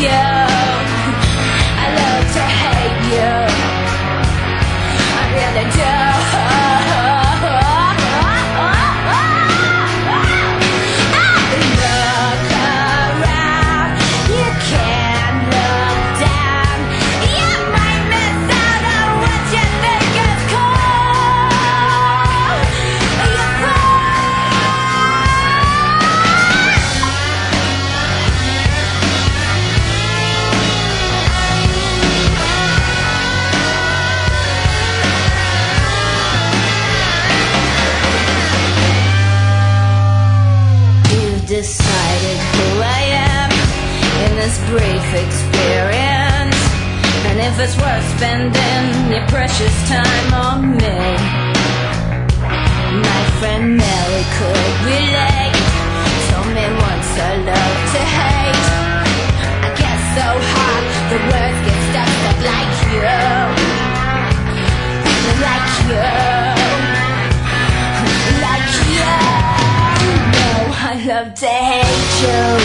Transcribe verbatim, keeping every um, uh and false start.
you. I love to hate you. I really do. Look around, you can't look down. You might miss out on what you think is cool. You're decided who I am in this brief experience, and if it's worth spending your precious time on me. My friend Mary could relate, told me once I love to hate. I get so hot, the words get stuck up like you, like you, like you. I love to hate you.